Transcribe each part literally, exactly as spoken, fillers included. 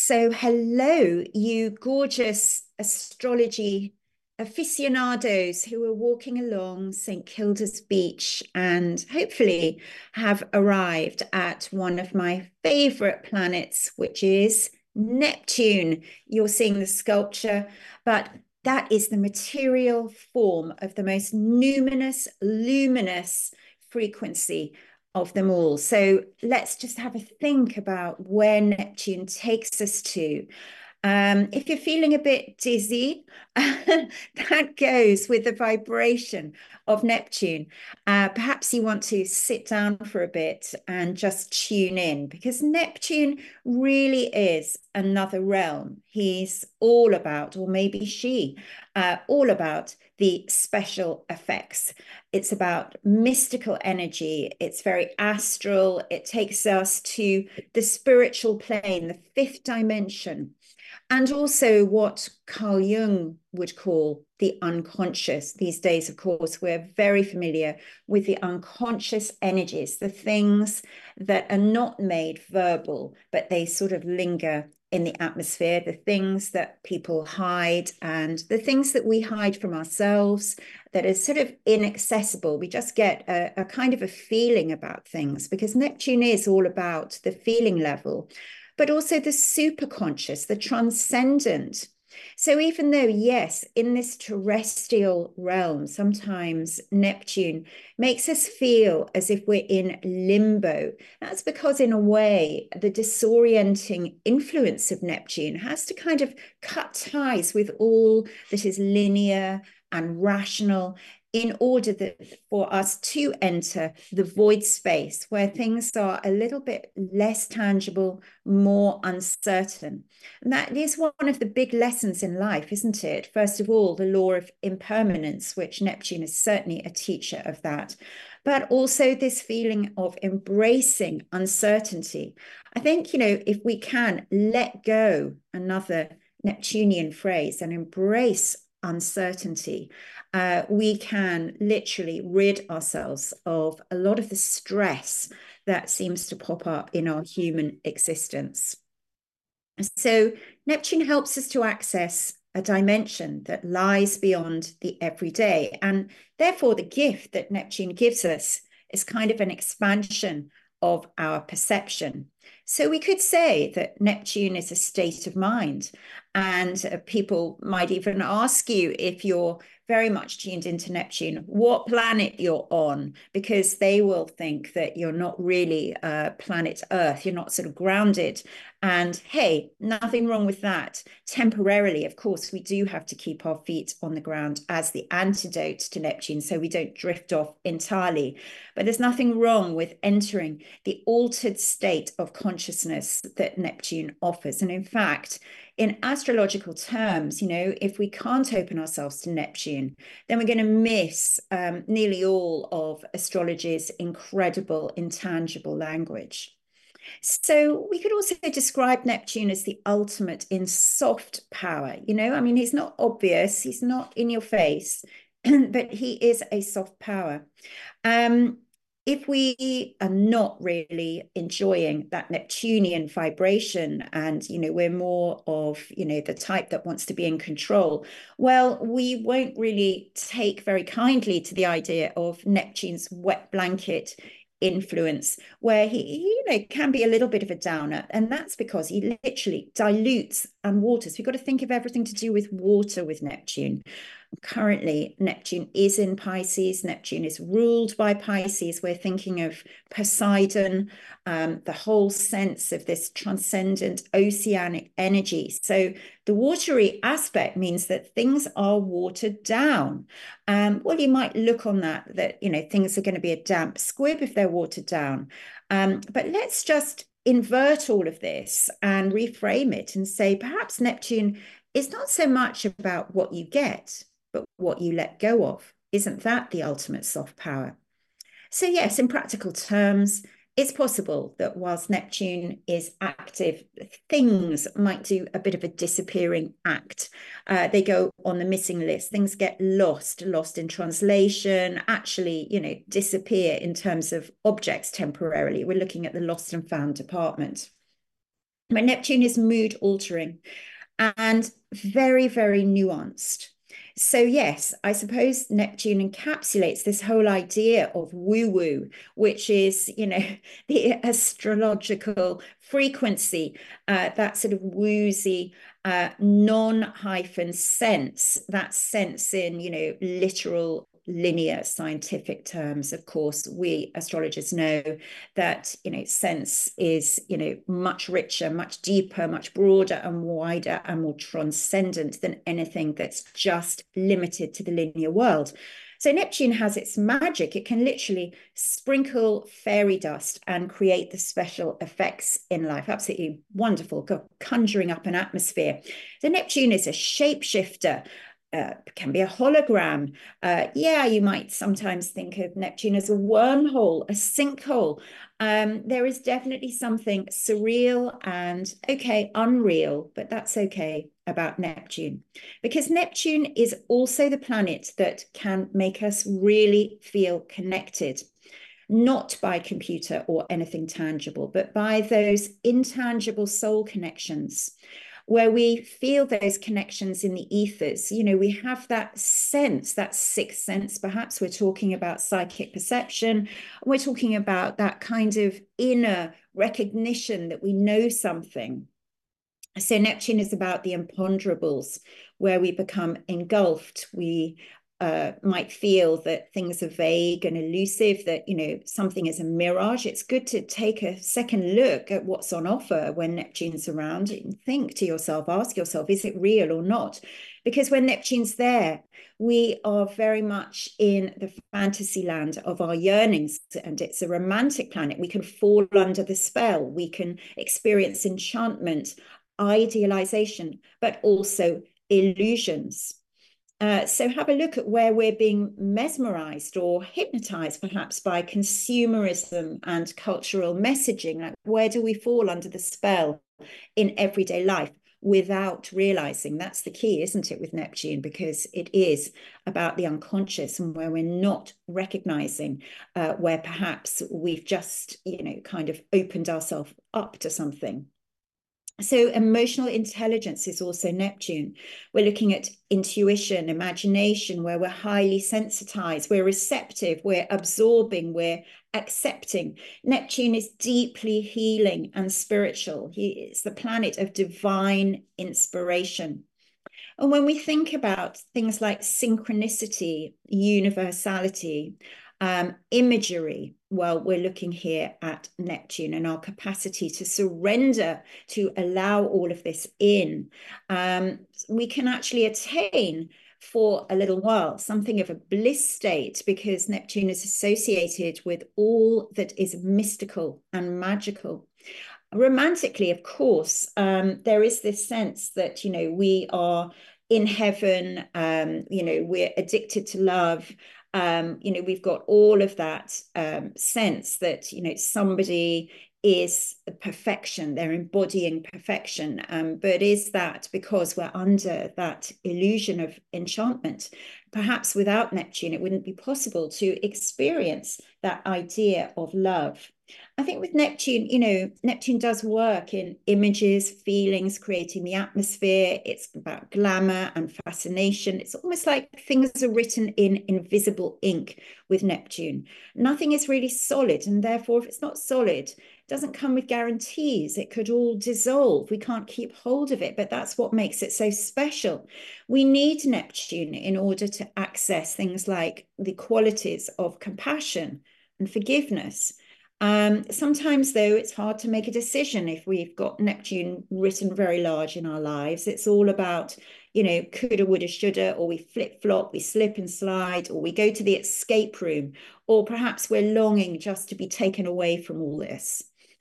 So, hello, you gorgeous astrology aficionados who are walking along Saint Kilda's beach and hopefully have arrived at one of my favorite planets, which is Neptune. You're seeing the sculpture, but that is the material form of the most numinous, luminous frequency of them all. So let's just have a think about where Neptune takes us to. Um, if you're feeling a bit dizzy, that goes with the vibration of Neptune. Uh, perhaps you want to sit down for a bit and just tune in because Neptune really is another realm. He's all about, or maybe she, uh, all about the special effects. It's about mystical energy. It's very astral. It takes us to the spiritual plane, the fifth dimension. And also what Carl Jung would call the unconscious. These days, of course, we're very familiar with the unconscious energies, the things that are not made verbal, but they sort of linger in the atmosphere, the things that people hide and the things that we hide from ourselves that are sort of inaccessible. We just get a, a kind of a feeling about things because Neptune is all about the feeling level, but also the superconscious, the transcendent. So even though, yes, in this terrestrial realm, sometimes Neptune makes us feel as if we're in limbo. That's because, in a way, the disorienting influence of Neptune has to kind of cut ties with all that is linear and rational in order that for us to enter the void space where things are a little bit less tangible, more uncertain. And that is one of the big lessons in life, isn't it? First of all, the law of impermanence, which Neptune is certainly a teacher of that, but also this feeling of embracing uncertainty. I think, you know, if we can let go, another Neptunian phrase, and embrace uncertainty, uh, we can literally rid ourselves of a lot of the stress that seems to pop up in our human existence. So Neptune helps us to access a dimension that lies beyond the everyday. And therefore, the gift that Neptune gives us is kind of an expansion of our perception. So we could say that Neptune is a state of mind. And uh, people might even ask you, if you're very much tuned into Neptune, what planet you're on, because they will think that you're not really uh, planet Earth, you're not sort of grounded. And hey, nothing wrong with that. Temporarily, of course, we do have to keep our feet on the ground as the antidote to Neptune so we don't drift off entirely. But there's nothing wrong with entering the altered state of consciousness that Neptune offers. And in fact, in astrological terms, you know, if we can't open ourselves to Neptune, then we're going to miss um, nearly all of astrology's incredible intangible language. So we could also describe Neptune as the ultimate in soft power. You know, I mean, he's not obvious, he's not in your face, but he is a soft power. Um, if we are not really enjoying that Neptunian vibration and, you know, we're more of, you know, the type that wants to be in control, well, we won't really take very kindly to the idea of Neptune's wet blanket influence, where he, you know, can be a little bit of a downer. And that's because he literally dilutes and waters. We've got to think of everything to do with water with Neptune. Currently, Neptune is in Pisces. Neptune is ruled by Pisces. We're thinking of Poseidon, um, the whole sense of this transcendent oceanic energy. So the watery aspect means that things are watered down. Um, well, you might look on that, that, you know, things are going to be a damp squib if they're watered down. Um, but let's just invert all of this and reframe it and say, perhaps Neptune is not so much about what you get, but what you let go of. Isn't that the ultimate soft power? So yes, in practical terms, it's possible that whilst Neptune is active, things might do a bit of a disappearing act. Uh, they go on the missing list. Things get lost, lost in translation, actually, you know, disappear in terms of objects temporarily. We're looking at the lost and found department. But Neptune is mood altering and very, very nuanced. So, yes, I suppose Neptune encapsulates this whole idea of woo woo, which is, you know, the astrological frequency, uh, that sort of woozy, uh, non hyphen sense, that sense in, you know, literal linear scientific terms. Of course, we astrologers know that, you know, sense is, you know, much richer, much deeper, much broader and wider and more transcendent than anything that's just limited to the linear world. So Neptune has its magic. It can literally sprinkle fairy dust and create the special effects in life. Absolutely wonderful, conjuring up an atmosphere. So Neptune is a shapeshifter. Uh, can be a hologram. Uh, yeah, you might sometimes think of Neptune as a wormhole, a sinkhole. Um, there is definitely something surreal and, okay, unreal, but that's okay about Neptune. Because Neptune is also the planet that can make us really feel connected, not by computer or anything tangible, but by those intangible soul connections where we feel those connections in the ethers. You know, we have that sense, that sixth sense, perhaps we're talking about psychic perception. We're talking about that kind of inner recognition that we know something. So Neptune is about the imponderables, where we become engulfed. We uh, might feel that things are vague and elusive, that, you know, something is a mirage. It's good to take a second look at what's on offer when Neptune's around and think to yourself, ask yourself, is it real or not? Because when Neptune's there, we are very much in the fantasy land of our yearnings, and it's a romantic planet. We can fall under the spell. We can experience enchantment, idealization, but also illusions. Uh, so have a look at where we're being mesmerized or hypnotized, perhaps by consumerism and cultural messaging. Like, where do we fall under the spell in everyday life without realizing? That's the key, isn't it, with Neptune? Because it is about the unconscious, and where we're not recognizing, uh, where perhaps we've just, you know, kind of opened ourselves up to something. So emotional intelligence is also Neptune. We're looking at intuition, imagination, where we're highly sensitized, we're receptive, we're absorbing, we're accepting. Neptune is deeply healing and spiritual. It's the planet of divine inspiration. And when we think about things like synchronicity, universality, um, imagery, well, we're looking here at Neptune and our capacity to surrender, to allow all of this in. Um, we can actually attain for a little while something of a bliss state, because Neptune is associated with all that is mystical and magical. Romantically, of course, um, there is this sense that, you know, we are in heaven, um, you know, we're addicted to love. Um, you know, we've got all of that um, sense that, you know, somebody is perfection, they're embodying perfection. Um, but is that because we're under that illusion of enchantment? Perhaps without Neptune, it wouldn't be possible to experience that idea of love. I think with Neptune, you know, Neptune does work in images, feelings, creating the atmosphere. It's about glamour and fascination. It's almost like things are written in invisible ink with Neptune. Nothing is really solid, and therefore, if it's not solid, it doesn't come with guarantees. It could all dissolve. We can't keep hold of it, but that's what makes it so special. We need Neptune in order to access things like the qualities of compassion and forgiveness. Um, sometimes, though, it's hard to make a decision if we've got Neptune written very large in our lives. It's all about, you know, coulda, woulda, shoulda, or we flip flop, we slip and slide, or we go to the escape room, or perhaps we're longing just to be taken away from all this.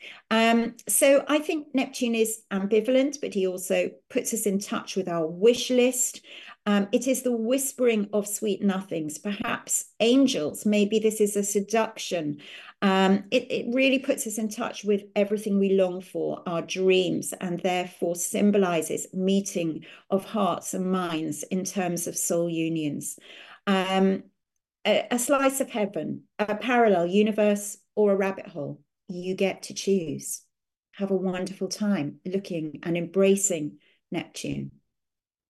Um, so I think Neptune is ambivalent, but he also puts us in touch with our wish list. Um, it is the whispering of sweet nothings, perhaps angels. Maybe this is a seduction. Um, it, it really puts us in touch with everything we long for, our dreams, and therefore symbolizes meeting of hearts and minds in terms of soul unions. Um, a, a slice of heaven, a parallel universe, or a rabbit hole. You get to choose. have a wonderful time looking and embracing Neptune.